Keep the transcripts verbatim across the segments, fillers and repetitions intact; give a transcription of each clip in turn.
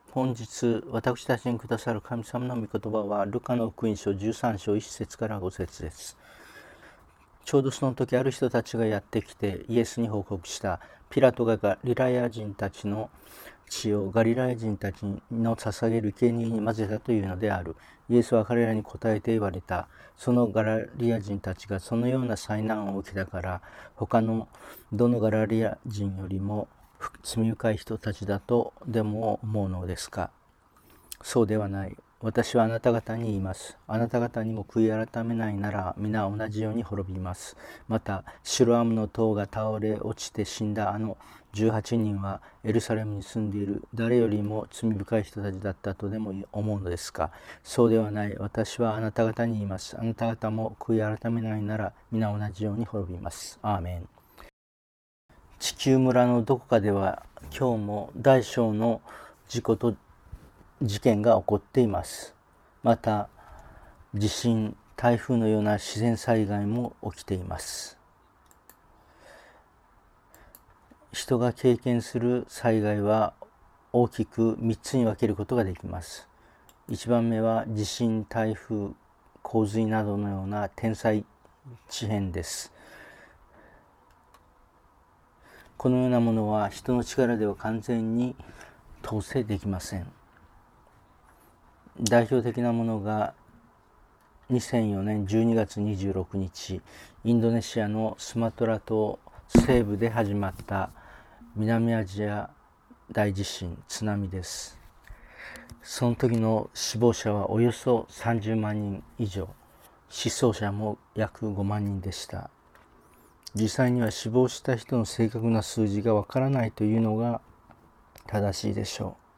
本日私たちにくださる神様の御言葉はルカの福音書じゅうさん章いち節からご節です。ちょうどその時、ある人たちがやってきてイエスに報告した。ピラトがガリラヤ人たちの血をガリラヤ人たちの捧げる生贄に混ぜたというのである。イエスは彼らに答えて言われた。そのガラリア人たちがそのような災難を受けたから、他のどのガラリア人よりも罪深い人たちだとでも思うのですか。そうではない。私はあなた方に言います。あなた方にも悔い改めないなら皆同じように滅びます。またシロアムの塔が倒れ落ちて死んだあのじゅうはちにんはエルサレムに住んでいる誰よりも罪深い人たちだったとでも思うのですか。そうではない。私はあなた方に言います。あなた方も悔い改めないなら皆同じように滅びます。アーメン。地球村のどこかでは今日も大小の事故と事件が起こっています。また地震、台風のような自然災害も起きています。人が経験する災害は大きくみっつに分けることができます。いちばんめは地震、台風、洪水などのような天災地変です。このようなものは人の力では完全に統制できません。代表的なものがにせんよねんじゅうにがつにじゅうろくにち、インドネシアのスマトラ島西部で始まった南アジア大地震、津波です。その時の死亡者はおよそさんじゅうまんにん以上、死傷者も約ごまんにんでした。実際には死亡した人の正確な数字がわからないというのが正しいでしょう。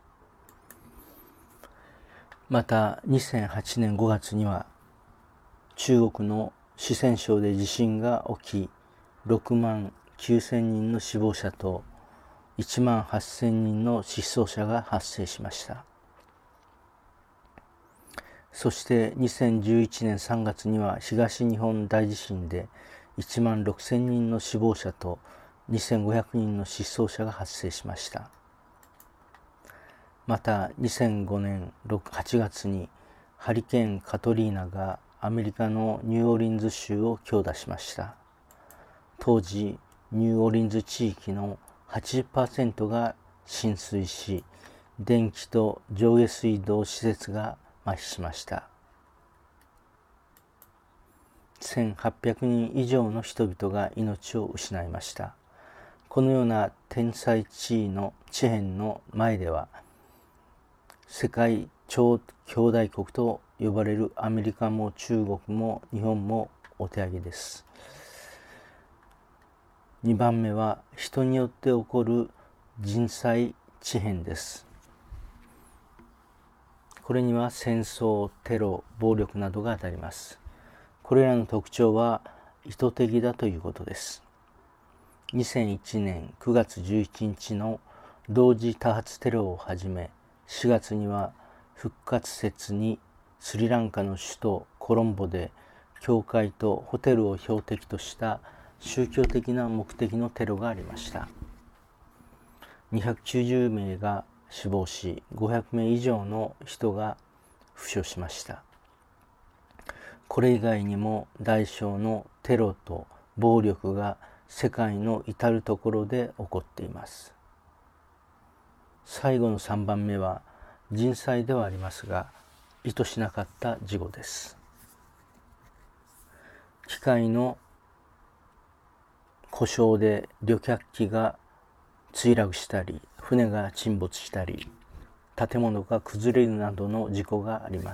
またにせんはちねんごがつには中国の四川省で地震が起き、ろくまんきゅうせんにんの死亡者といちまんはっせんにんの失踪者が発生しました。そしてにせんじゅういちねんさんがつには東日本大地震でいちまんろくせんにんの死亡者とにせんごひゃくにんの失踪者が発生しました。またにせんごねんはちがつにハリケーンカトリーナがアメリカのニューオーリンズ州を強打しました。当時ニューオーリンズ地域の はちじゅっパーセント が浸水し、電気と上下水道施設が麻痺しました。せんはっぴゃくにん以上の人々が命を失いました。このような天災地位の地変の前では、世界超兄弟国と呼ばれるアメリカも中国も日本もお手上げです。にばんめは人によって起こる人災地変です。これには戦争、テロ、暴力などが当たります。これらの特徴は意図的だということです。にせんいちねんくがつじゅういちにちの同時多発テロをはじめ、しがつには復活節にスリランカの首都コロンボで教会とホテルを標的とした宗教的な目的のテロがありました。にひゃくきゅうじゅうめいが死亡し、ごひゃくめい以上の人が負傷しました。これ以外にも大小のテロと暴力が世界の至るところで起こっています。最後のさんばんめは人災ではありますが、意図しなかった事故です。機械の故障で旅客機が墜落したり、船が沈没したり、建物が崩れるなどの事故があります。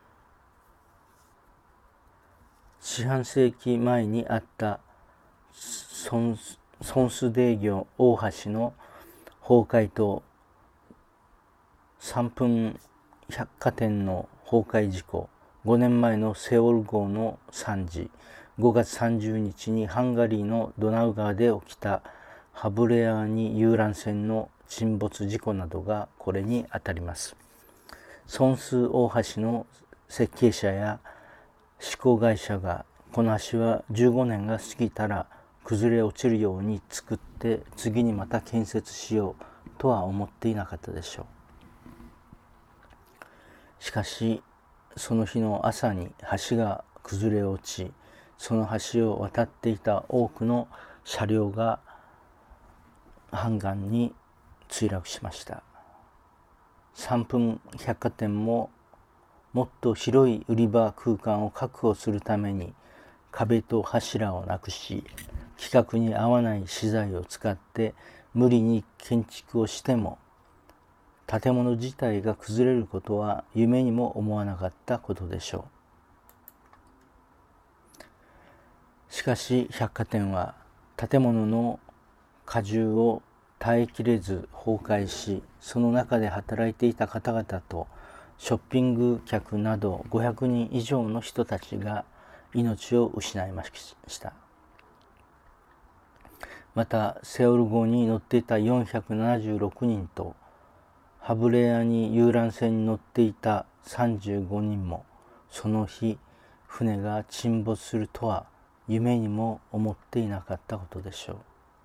四半世紀前にあったソンスデー業大橋の崩壊とさんぷん百貨店の崩壊事故、ごねんまえのセウォル号の惨事、ごがつさんじゅうにちにハンガリーのドナウ川で起きたハブレアーニ遊覧船の沈没事故などがこれにあたります。ソンス大橋の設計者や施工会社が、この橋はじゅうごねんが過ぎたら崩れ落ちるように作って次にまた建設しようとは思っていなかったでしょう。 しかしその日の朝に橋が崩れ落ち、その橋を渡っていた多くの車両が半岸に墜落しました。さんぷん百貨店ももっと広い売り場空間を確保するために壁と柱をなくし、規格に合わない資材を使って無理に建築をしても、建物自体が崩れることは夢にも思わなかったことでしょう。しかし百貨店は建物の荷重を耐えきれず崩壊し、その中で働いていた方々とショッピング客などごひゃくにん以上の人たちが命を失いました。またセオル号に乗っていたよんひゃくななじゅうろくにんとハブレアに遊覧船に乗っていたさんじゅうごにんもその日船が沈没するとは夢にも思っていなかったことでしょう。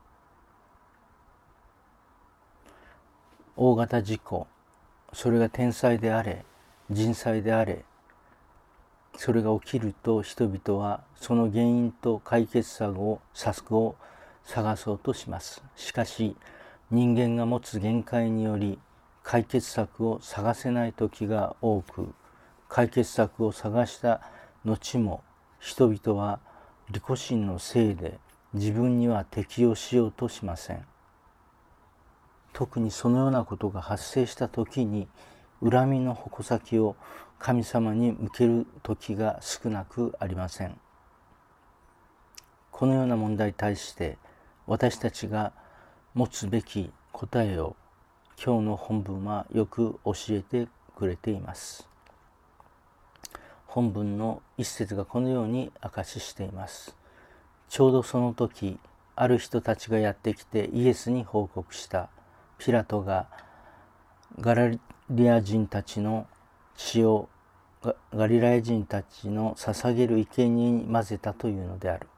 大型事故、それが天災であれ人災であれ、それが起きると人々はその原因と解決策を策を探そうとします。しかし人間が持つ限界により解決策を探せない時が多く、解決策を探した後も人々は利己心のせいで自分には適応しようとしません。特にそのようなことが発生した時に恨みの矛先を神様に向ける時が少なくありません。このような問題に対して私たちが持つべき答えを今日の本文はよく教えてくれています。本文の一節がこのように証ししています。ちょうどその時、ある人たちがやってきてイエスに報告した。ピラトがガリラヤ人たちの血をガリラヤ人たちの捧げる生贄に混ぜたというのである。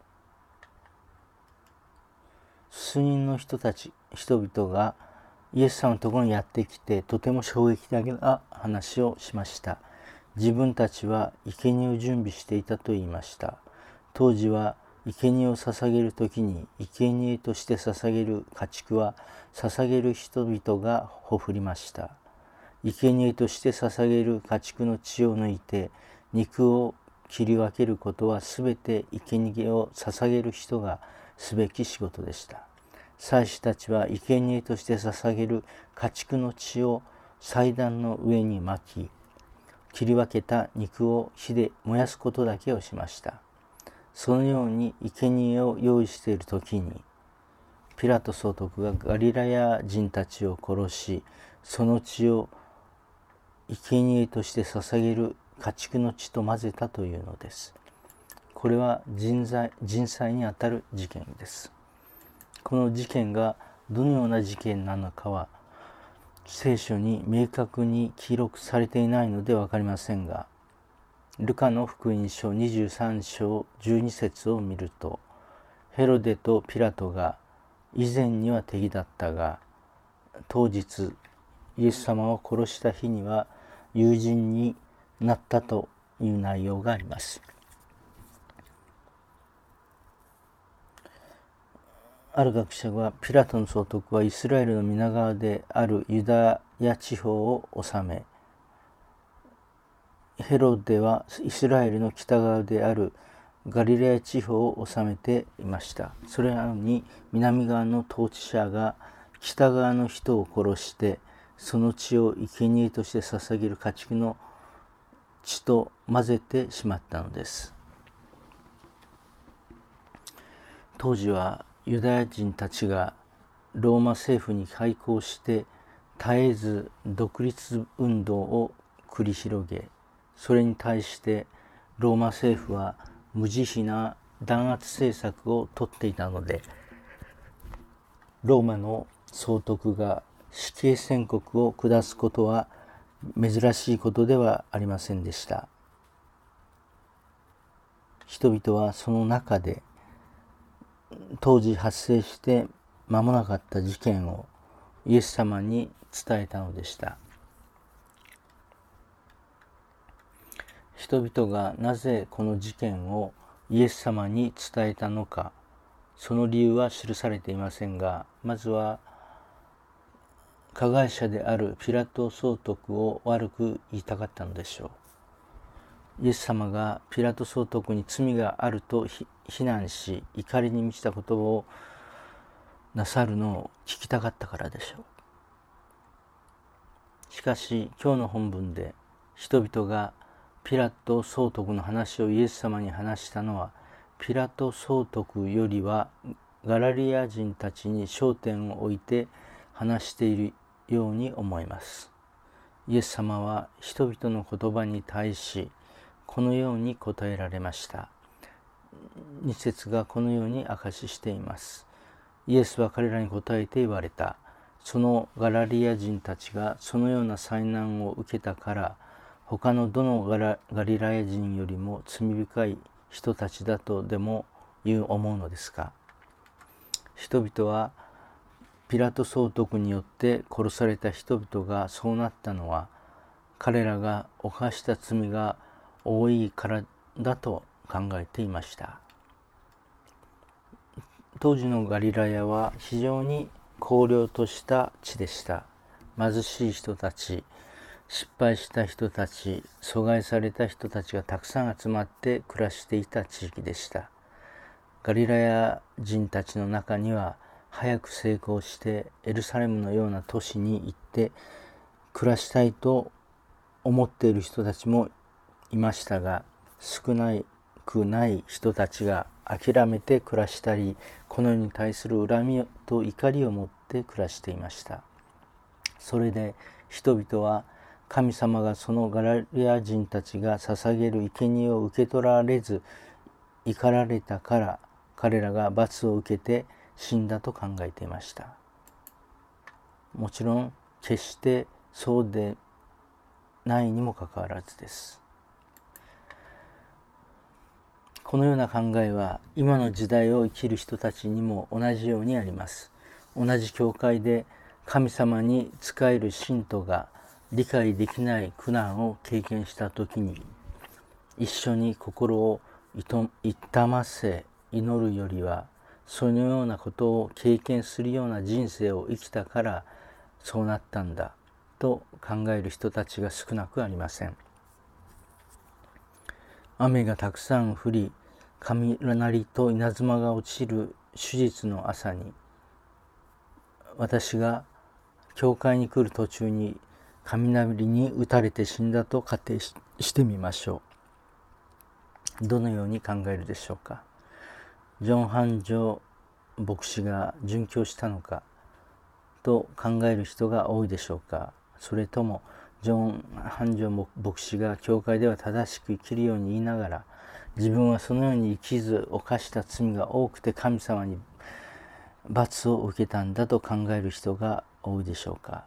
数人の人たち、人々がイエス様のところにやってきて、とても衝撃的な話をしました。自分たちは生贄を準備していたと言いました。当時は生贄を捧げるときに、生贄として捧げる家畜は捧げる人々がほふりました。生贄として捧げる家畜の血を抜いて肉を切り分けることはすべて生贄を捧げる人がすべき仕事でした。祭司たちは生贄として捧げる家畜の血を祭壇の上に巻き、切り分けた肉を火で燃やすことだけをしました。そのように生贄を用意しているときに、ピラト総督がガリラヤ人たちを殺し、その血を生贄として捧げる家畜の血と混ぜたというのです。これは人災、人災にあたる事件です。この事件がどのような事件なのかは聖書に明確に記録されていないので分かりませんが、ルカの福音書にじゅうさん章じゅうに節を見ると、ヘロデとピラトが以前には敵だったが、当日イエス様を殺した日には友人になったという内容があります。ある学者は、ピラトの総督はイスラエルの皆川であるユダヤ地方を治め、ヘロデはイスラエルの北側であるガリラヤ地方を治めていました。それなのに南側の統治者が北側の人を殺して、その血を生贄として捧げる家畜の血と混ぜてしまったのです。当時はユダヤ人たちがローマ政府に対抗して絶えず独立運動を繰り広げ、それに対してローマ政府は無慈悲な弾圧政策をとっていたので、ローマの総督が死刑宣告を下すことは珍しいことではありませんでした。人々はその中で当時発生して間もなかった事件をイエス様に伝えたのでした。 人々がなぜこの事件をイエス様に伝えたのか、その理由は記されていませんが、まずは加害者であるピラト総督を悪く言いたかったのでしょう。イエス様がピラト総督に罪があると非難し、怒りに満ちた言葉をなさるのを聞きたかったからでしょう。しかし今日の本文で人々がピラト総督の話をイエス様に話したのは、ピラト総督よりはガラリア人たちに焦点を置いて話しているように思います。イエス様は人々の言葉に対しこのように答えられました。に節がこのように証ししています。イエスは彼らに答えて言われた。そのガラリア人たちがそのような災難を受けたから、他のどのガラ、ガリラヤ人よりも罪深い人たちだとでも言う思うのですか。人々はピラト総督によって殺された人々がそうなったのは、彼らが犯した罪が多いからだと考えていました。当時のガリラヤは非常に荒涼とした地でした。貧しい人たち、失敗した人たち、阻害された人たちがたくさん集まって暮らしていた地域でした。ガリラヤ人たちの中には、早く成功してエルサレムのような都市に行って暮らしたいと思っている人たちもいましたが、少なくない人たちが諦めて暮らしたり、この世に対する恨みと怒りを持って暮らしていました。それで人々は神様がそのガラリア人たちが捧げる生贄を受け取られず怒られたから、彼らが罰を受けて死んだと考えていました。もちろん決してそうでないにもかかわらずです。このような考えは今の時代を生きる人たちにも同じようにあります。同じ教会で神様に仕える信徒が理解できない苦難を経験したときに、一緒に心を痛ませ祈るよりは、そのようなことを経験するような人生を生きたからそうなったんだと考える人たちが少なくありません。雨がたくさん降り、雷と稲妻が落ちる手術の朝に、私が教会に来る途中に雷に打たれて死んだと仮定 し, してみましょう。どのように考えるでしょうか。ジョン・ハンジョ牧師が殉教したのかと考える人が多いでしょうか。それともジョン・ハンジョ牧師が教会では正しく生きるように言いながら、自分はそのように生きず犯した罪が多くて神様に罰を受けたんだと考える人が多いでしょうか。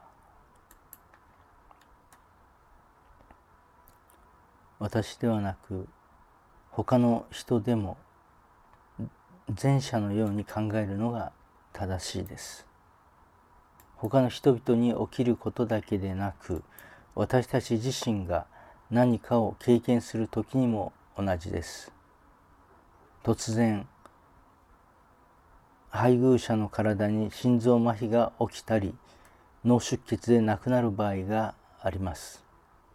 私ではなく他の人でも前者のように考えるのが正しいです。他の人々に起きることだけでなく、私たち自身が何かを経験するときにも同じです。突然配偶者の体に心臓麻痺が起きたり、脳出血で亡くなる場合があります。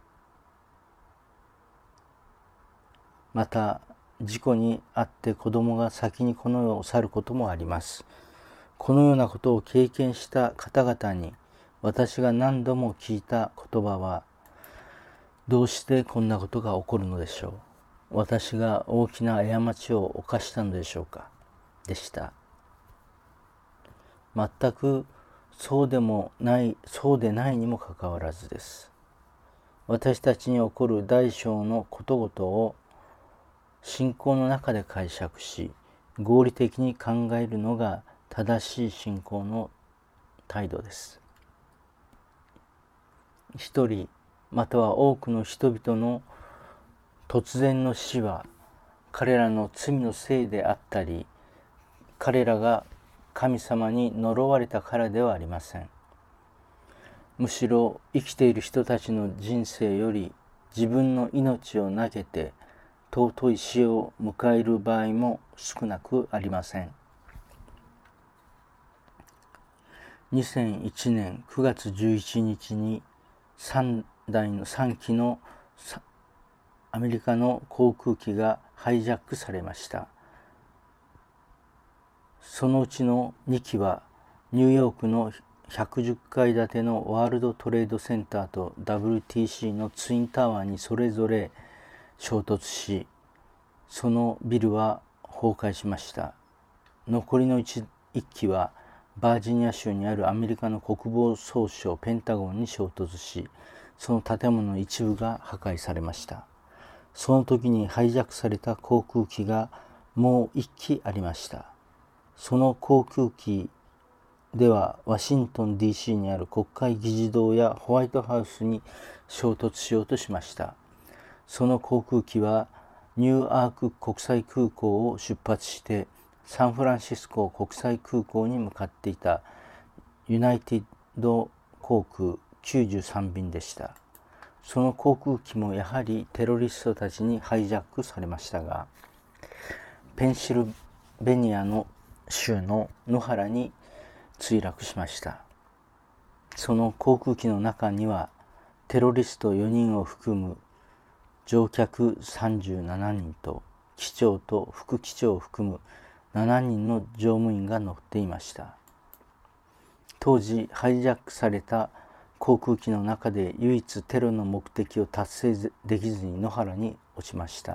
また事故に遭って子供が先にこの世を去ることもあります。このようなことを経験した方々に私が何度も聞いた言葉は、どうしてこんなことが起こるのでしょう。私が大きな過ちを犯したのでしょうか、でした。全くそうでもない、そうでないにもかかわらずです。私たちに起こる大小のことごとを信仰の中で解釈し、合理的に考えるのが正しい信仰の態度です。一人または多くの人々の突然の死は彼らの罪のせいであったり、彼らが神様に呪われたからではありません。むしろ生きている人たちの人生より自分の命を投げて尊い死を迎える場合も少なくありません。にせんいちねんくがつじゅういちにちにさんだいのさんきのアメリカの航空機がハイジャックされました。そのうちのにきはニューヨークのひゃくじゅっかいだてのワールドトレードセンターと ダブリューティーシー のツインタワーにそれぞれ衝突し、そのビルは崩壊しました。残りの 1, 1機はバージニア州にあるアメリカの国防総省ペンタゴンに衝突し、その建物の一部が破壊されました。その時にハイジャックされた航空機がもういっきありました。その航空機ではワシントン ディーシー にある国会議事堂やホワイトハウスに衝突しようとしました。その航空機はニューアーク国際空港を出発してサンフランシスコ国際空港に向かっていたユナイテッド航空きゅうじゅうさんびんでした。その航空機もやはりテロリストたちにハイジャックされましたが、ペンシルベニアの州の野原に墜落しました。その航空機の中にはテロリストよにんを含む乗客さんじゅうななにんと機長と副機長を含むしちにんの乗務員が乗っていました。当時ハイジャックされた航空機の中で唯一テロの目的を達成できずに野原に落ちました。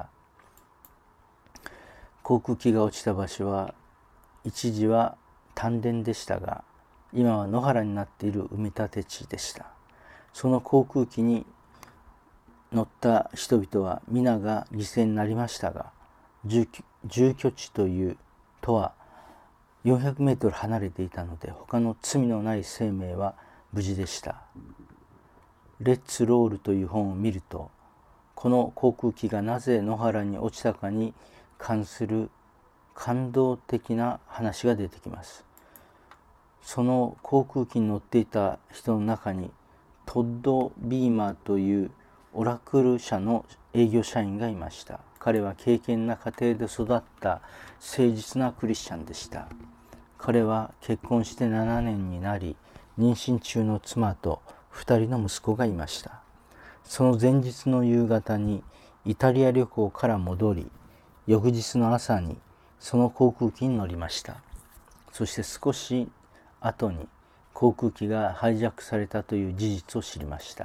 航空機が落ちた場所は一時は炭田でしたが、今は野原になっている埋め立て地でした。その航空機に乗った人々は皆が犠牲になりましたが、住居地というとはよんひゃくメートル離れていたので、他の罪のない生命は無事でした。レッツロールという本を見ると、この航空機がなぜ野原に落ちたかに関する感動的な話が出てきます。その航空機に乗っていた人の中にトッド・ビーマーというオラクル社の営業社員がいました。彼は敬虔な家庭で育った誠実なクリスチャンでした。彼は結婚してななねんになり、妊娠中の妻とふたりの息子がいました。その前日の夕方にイタリア旅行から戻り、翌日の朝にその航空機に乗りました。そして少し後に航空機がハイジャックされたという事実を知りました。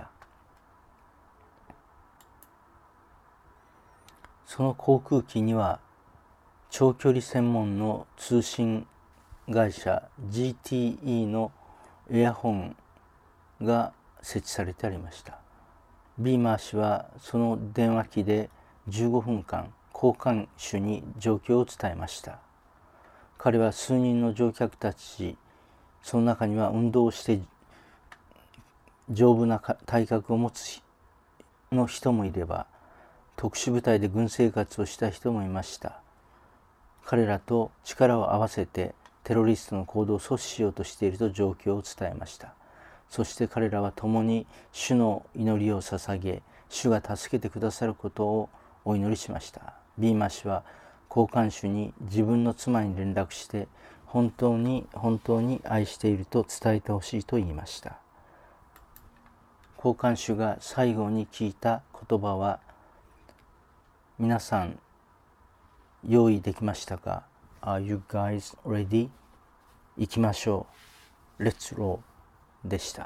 その航空機には長距離専門の通信会社 ジーティーイー のエアホンが設置されてありました。ビーマー氏はその電話機でじゅうごふんかん交換手に状況を伝えました。彼は数人の乗客たち、その中には運動をして丈夫な体格を持つの人もいれば、特殊部隊で軍生活をした人もいました。彼らと力を合わせてテロリストの行動を阻止しようとしていると状況を伝えました。そして彼らは共に主の祈りを捧げ、主が助けてくださることをお祈りしました。ビーマー氏は交換手に自分の妻に連絡して、本当に本当に愛していると伝えてほしいと言いました。交換手が最後に聞いた言葉は、皆さん用意できましたか？ Are you guys ready? 行きましょう。Let's roll でした。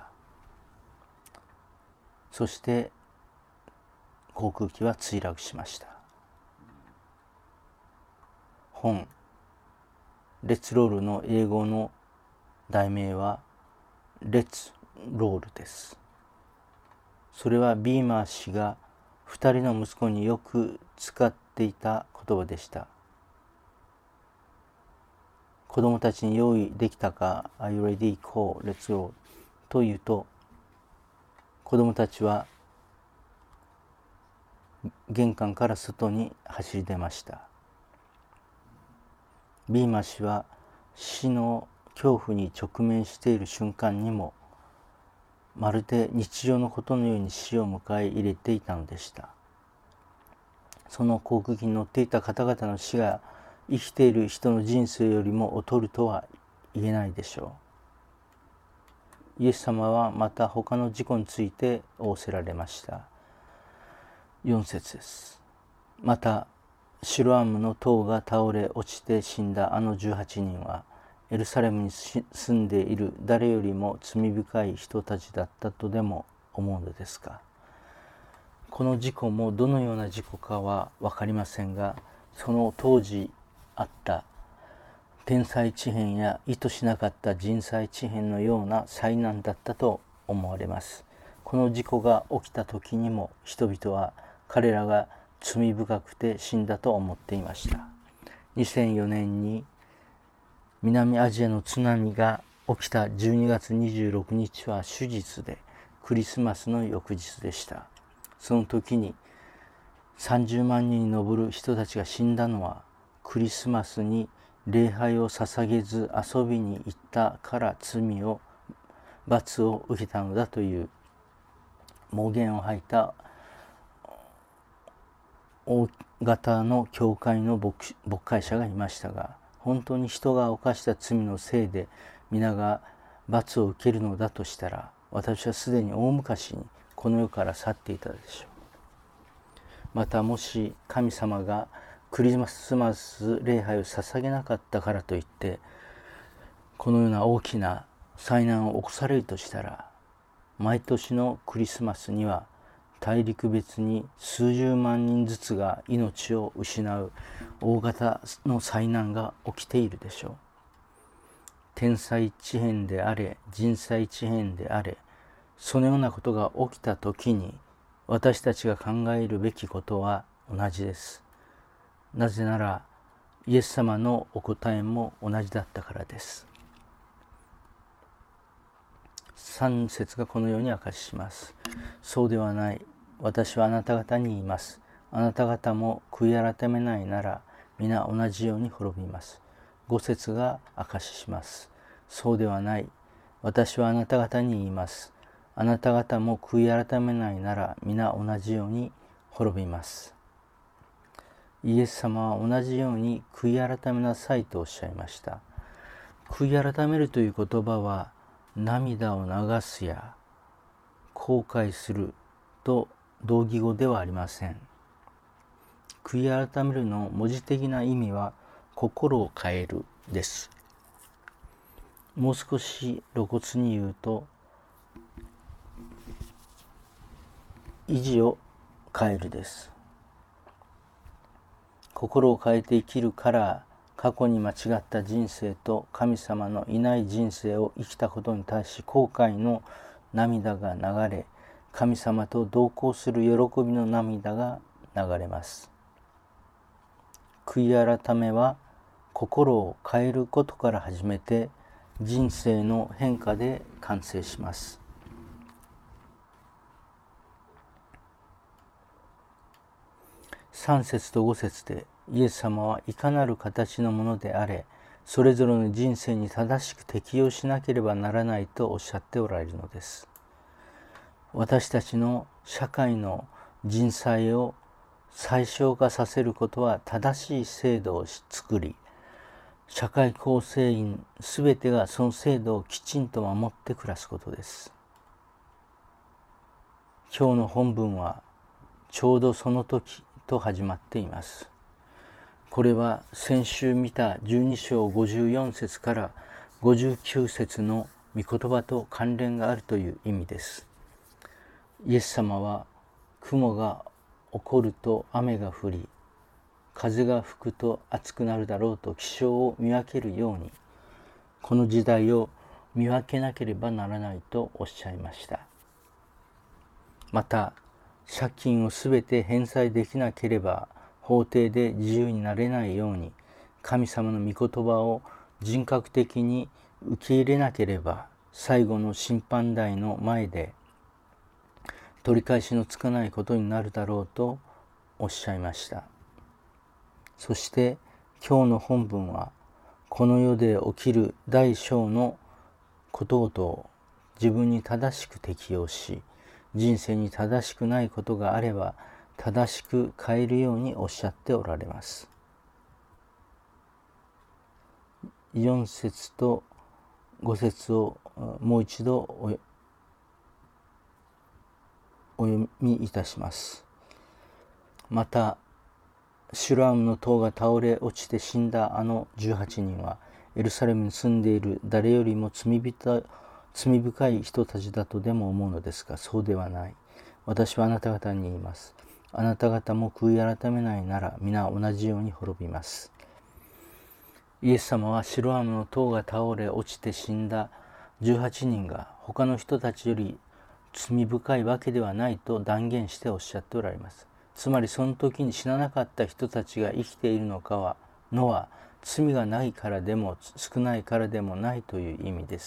そして航空機は墜落しました。本レッツロールの英語の題名はレッツロールです。それはビーマー氏がふたりの息子によく使っていた言葉でした。子供たちに用意できたか Are you ready? Call, let's roll と言うと、子供たちは玄関から外に走り出ました。ビーマー氏は死の恐怖に直面している瞬間にも、 まるで日常のことのように死を迎え入れていたのでした。その航空機に乗っていた方々の死が生きている人の人生よりも劣るとは言えないでしょう。イエス様はまた他の事故について仰せられました。よん節です。またシロアムの塔が倒れ落ちて死んだあのじゅうはちにんはエルサレムに住んでいる誰よりも罪深い人たちだったとでも思うのですか。この事故もどのような事故かは分かりませんが、その当時あった天災地変や意図しなかった人災地変のような災難だったと思われます。この事故が起きた時にも人々は彼らが罪深くて死んだと思っていました。にせんよねんに南アジアの津波が起きたじゅうにがつにじゅうろくにちは手術でクリスマスの翌日でした。その時にさんじゅうまんにんに上る人たちが死んだのはクリスマスに礼拝を捧げず遊びに行ったから罪を罰を受けたのだという妄言を吐いた大型の教会の牧会者がいましたが、本当に人が犯した罪のせいで皆が罰を受けるのだとしたら、私はすでに大昔にこの世から去っていたでしょう。またもし神様がクリスマス礼拝を捧げなかったからといってこのような大きな災難を起こされるとしたら、毎年のクリスマスには大陸別に数十万人ずつが命を失う大型の災難が起きているでしょう。天災地変であれ人災地変であれ、そのようなことが起きた時に私たちが考えるべきことは同じです。なぜならイエス様のお答えも同じだったからです。さん節がこのように明かしします。そうではない。私はあなた方に言います。あなた方も悔い改めないなら皆同じように滅びます。ご節が明かしします。そうではない。私はあなた方に言います。あなた方も悔い改めないなら皆同じように滅びます。イエス様は同じように悔い改めなさいとおっしゃいました。悔い改めるという言葉は涙を流すや後悔すると同義語ではありません。悔い改めるの文字的な意味は心を変えるです。もう少し露骨に言うと意地を変えるです。心を変えて生きるから過去に間違った人生と神様のいない人生を生きたことに対し後悔の涙が流れ、神様と同行する喜びの涙が流れます。悔い改めは心を変えることから始めて人生の変化で完成します。さん節とご節でイエス様はいかなる形のものであれ、それぞれの人生に正しく適用しなければならないとおっしゃっておられるのです。私たちの社会の人災を最小化させることは正しい制度を作り、社会構成員すべてがその制度をきちんと守って暮らすことです。今日の本文はちょうどその時と始まっています。これは先週見たじゅうに章ごじゅうよん節からごじゅうきゅう節の御言葉と関連があるという意味です。イエス様は雲が起こると雨が降り、風が吹くと暑くなるだろうと気象を見分けるように、この時代を見分けなければならないとおっしゃいました。また、借金をすべて返済できなければ法廷で自由になれないように、神様の御言葉を人格的に受け入れなければ最後の審判台の前で取り返しのつかないことになるだろうとおっしゃいました。そして今日の本文はこの世で起きる大小のことごとを自分に正しく適応し、人生に正しくないことがあれば正しく変えるようにおっしゃっておられます。よん節とご節をもう一度おお読みいたします。またシュラームの塔が倒れ落ちて死んだあのじゅうはちにんはエルサレムに住んでいる誰よりも罪人罪深い人たちだとでも思うのですが、そうではない。私はあなた方に言います。あなた方も悔い改めないなら皆同じように滅びます。イエス様はシロアムの塔が倒れ落ちて死んだじゅうはちにんが他の人たちより罪深いわけではないと断言しておっしゃっておられます。つまりその時に死ななかった人たちが生きているのかはのは罪がないからでも少ないからでもないという意味です。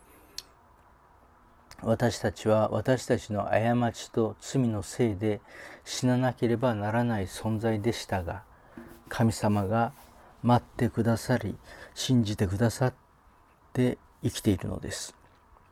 私たちは私たちの過ちと罪のせいで死ななければならない存在でしたが、神様が待ってくださり信じてくださって生きているのです。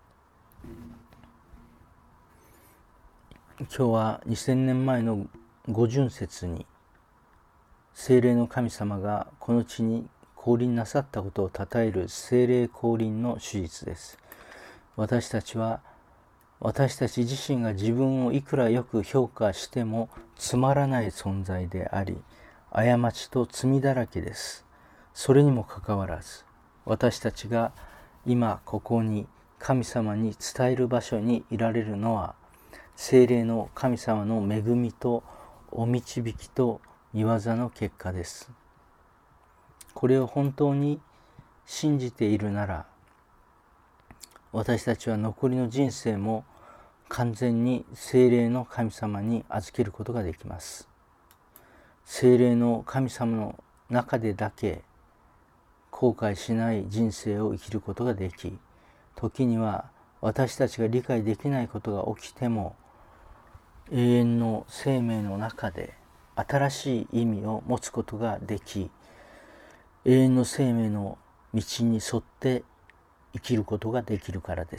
今日はにせんねんまえの五巡節に聖霊の神様がこの地に降臨なさったことをたたえる聖霊降臨の手術です。私たちは私たち自身が自分をいくらよく評価してもつまらない存在であり、過ちと罪だらけです。それにもかかわらず、私たちが今ここに神様に伝える場所にいられるのは、聖霊の神様の恵みとお導きと御業の結果です。これを本当に信じているなら、私たちは残りの人生も完全に聖霊の神様に預けることができます。聖霊の神様の中でだけ後悔しない人生を生きることができ、時には私たちが理解できないことが起きても永遠の生命の中で新しい意味を持つことができ、永遠の生命の道に沿って生きることができるからです。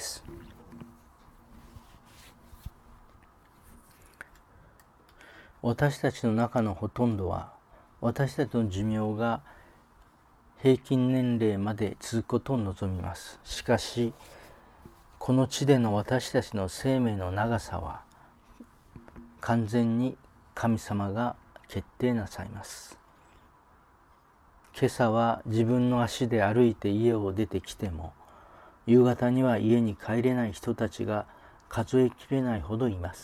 私たちの中のほとんどは私たちの寿命が平均年齢まで続くことを望みます。しかしこの地での私たちの生命の長さは完全に神様が決定なさいます。今朝は自分の足で歩いて家を出てきても、夕方には家に帰れない人たちが数えきれないほどいます。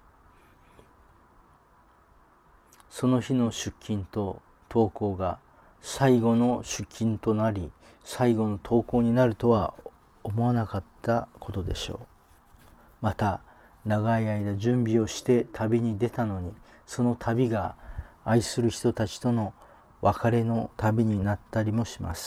その日の出勤と登校が最後の出勤となり、最後の登校になるとは思わなかったことでしょう。また、長い間準備をして旅に出たのに、その旅が愛する人たちとの別れの旅になったりもします。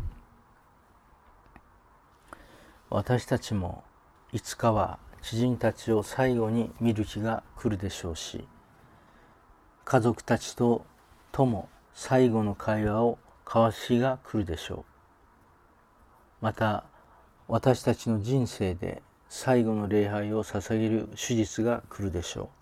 私たちもいつかは知人たちを最後に見る日が来るでしょうし、家族たちととも最後の会話を交わす日が来るでしょう。また私たちの人生で最後の礼拝を捧げる手術が来るでしょ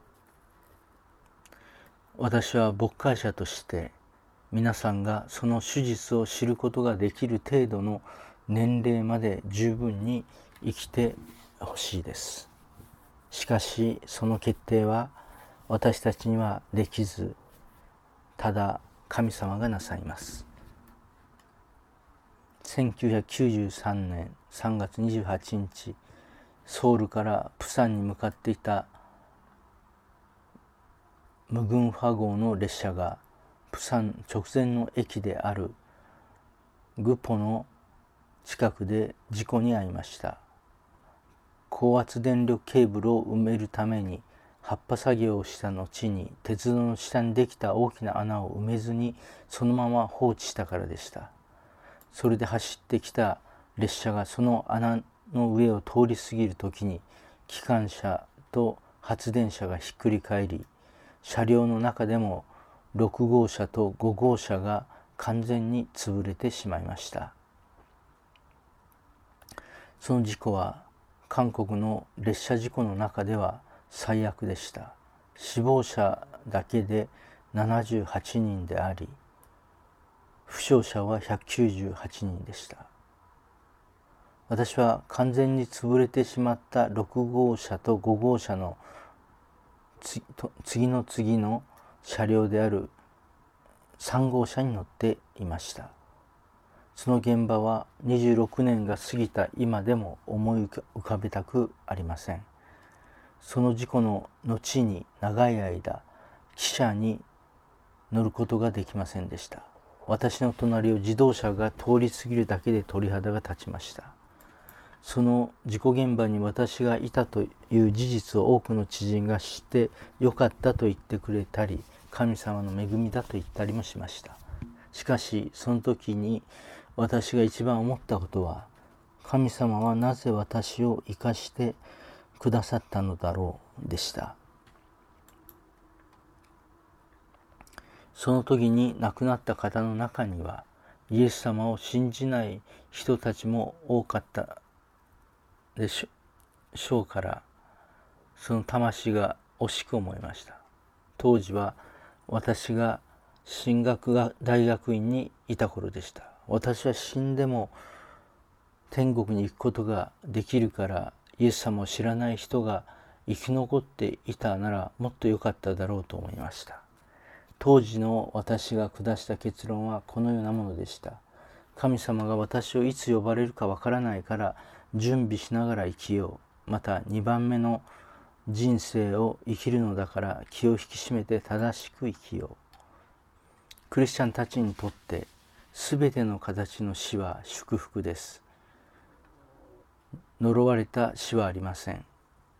う。私は牧会者として皆さんがその手術を知ることができる程度の年齢まで十分に生きてほしいです。しかしその決定は私たちにはできず、ただ神様がなさいます。せんきゅうひゃくきゅうじゅうさんねんさんがつにじゅうはちにち、ソウルからプサンに向かっていたムグンファ号の列車がプサン直前の駅であるグポの近くで事故に遭いました。高圧電力ケーブルを埋めるために発破作業をした後に鉄道の下にできた大きな穴を埋めずにそのまま放置したからでした。それで走ってきた列車がその穴の上を通り過ぎるときに機関車と発電車がひっくり返り、車両の中でもろくごうしゃとごごうしゃが完全に潰れてしまいました。 その事故は韓国の列車事故の中では最悪でした。死亡者だけでななじゅうはちにんであり、負傷者はひゃくきゅうじゅうはちにんでした。私は完全に潰れてしまったろくごうしゃとごごうしゃの次の次の車両であるさんごうしゃに乗っていました。その現場はにじゅうろくねんが過ぎた今でも思い浮かべたくありません。その事故の後に長い間汽車に乗ることができませんでした。私の隣を自動車が通り過ぎるだけで鳥肌が立ちました。その事故現場に私がいたという事実を多くの知人が知ってよかったと言ってくれたり、神様の恵みだと言ったりもしました。しかしその時に私が一番思ったことは、神様はなぜ私を生かしてくださったのだろうでした。その時に亡くなった方の中には、イエス様を信じない人たちも多かったでしょうから、その魂が惜しく思いました。当時は私が神学が大学院にいた頃でした。私は死んでも天国に行くことができるから、イエス様を知らない人が生き残っていたならもっと良かっただろうと思いました。当時の私が下した結論はこのようなものでした。神様が私をいつ呼ばれるかわからないから準備しながら生きよう。またにばんめの人生を生きるのだから気を引き締めて正しく生きよう。クリスチャンたちにとってすべての形の死は祝福です。呪われた死はありません。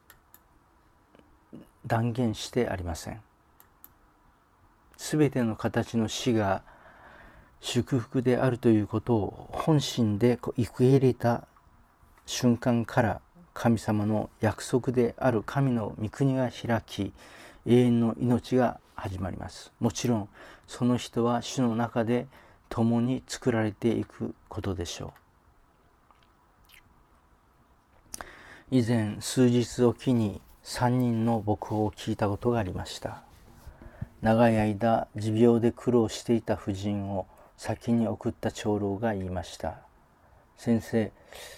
断言してありません。すべての形の死が祝福であるということを本心で受け入れた瞬間から、神様の約束である神の御国が開き、永遠の命が始まります。もちろんその人は主の中で共に作られていくことでしょう。以前数日おきにさんにんの牧法を聞いたことがありました。長い間持病で苦労していた婦人を先に送った長老が言いました。先生、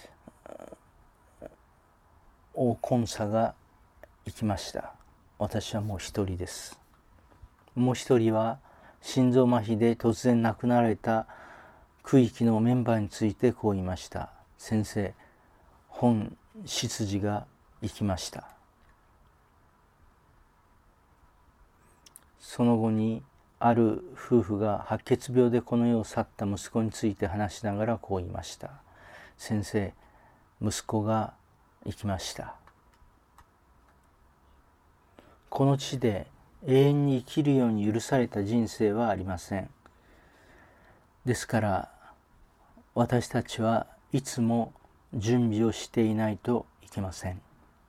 大根差が行きました。私はもう一人です。もう一人は心臓麻痺で突然亡くなられた区域のメンバーについてこう言いました。先生、本執事が行きました。その後にある夫婦が白血病でこの世を去った息子について話しながらこう言いました。先生、息子が行きました。この地で永遠に生きるように許された人生はありません。ですから私たちはいつも準備をしていないといけません。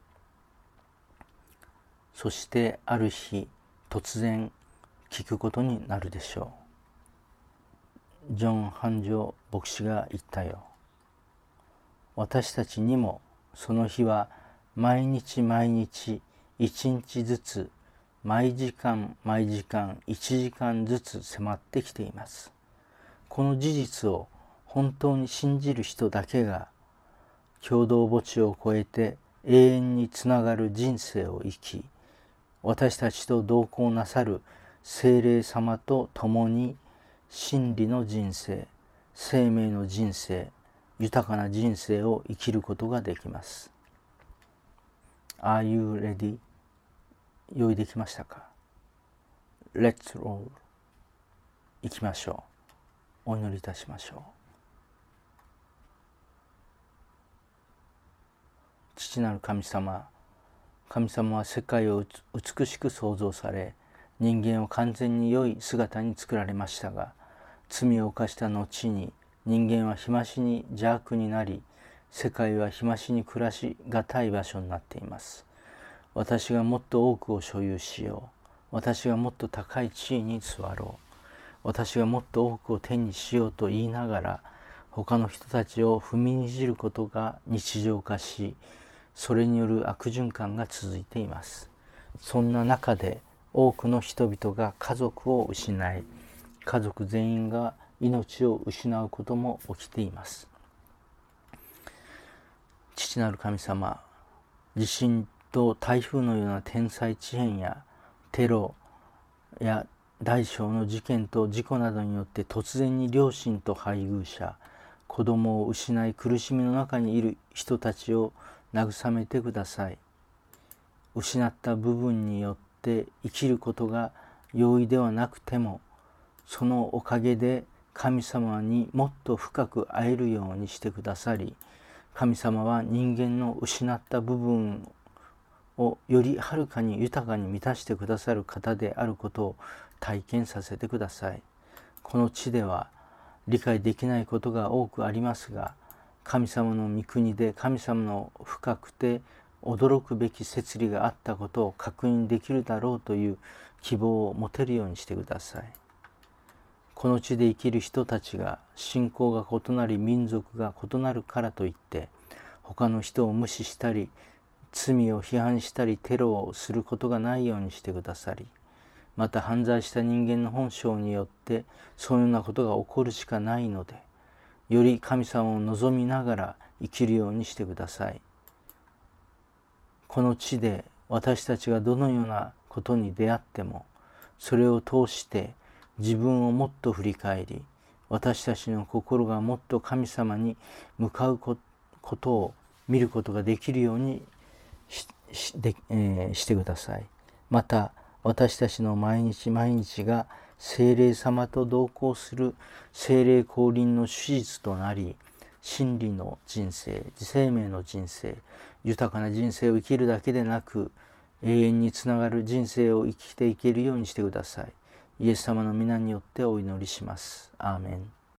そしてある日突然聞くことになるでしょう。ジョン・ハンジョ牧師が言ったよ。私たちにもその日は毎日毎日一日ずつ、毎時間毎時間一時間ずつ迫ってきています。この事実を本当に信じる人だけが共同墓地を越えて永遠につながる人生を生き、私たちと同行なさる聖霊様と共に真理の人生、生命の人生、豊かな人生を生きることができます。Are you ready? 用意できましたか？ Let's roll. 行きましょう。お祈りいたしましょう。父なる神様、神様は世界を美しく創造され、人間を完全に良い姿に作られましたが、罪を犯した後に人間は日増しに邪悪になり、世界は日増しに暮らしがたい場所になっています。私がもっと多くを所有しよう。私がもっと高い地位に座ろう。私がもっと多くを手にしようと言いながら、 他の人たちを踏みにじることが日常化し、それによる悪循環が続いています。そんな中で多くの人々が家族を失い、家族全員が命を失うことも起きています。父なる神様、地震と台風のような天災地変やテロや大小の事件と事故などによって突然に両親と配偶者、子供を失い苦しみの中にいる人たちを慰めてください。失った部分によって生きることが容易ではなくても、そのおかげで神様にもっと深く会えるようにしてくださり、神様は人間の失った部分をよりはるかに豊かに満たしてくださる方であることを体験させてください。この地では理解できないことが多くありますが、神様の御国で神様の深くて驚くべき摂理があったことを確認できるだろうという希望を持てるようにしてください。この地で生きる人たちが信仰が異なり民族が異なるからといって他の人を無視したり罪を批判したりテロをすることがないようにしてくださり、また犯罪した人間の本性によってそのようなことが起こるしかないので、より神様を望みながら生きるようにしてください。この地で私たちがどのようなことに出会っても、それを通して自分をもっと振り返り、私たちの心がもっと神様に向かうことを見ることができるように し, し, で、えー、してください。また私たちの毎日毎日が聖霊様と同行する聖霊降臨の手術となり、真理の人生、生命の人生、豊かな人生を生きるだけでなく永遠につながる人生を生きていけるようにしてください。イエス様の皆によってお祈りします。アーメン。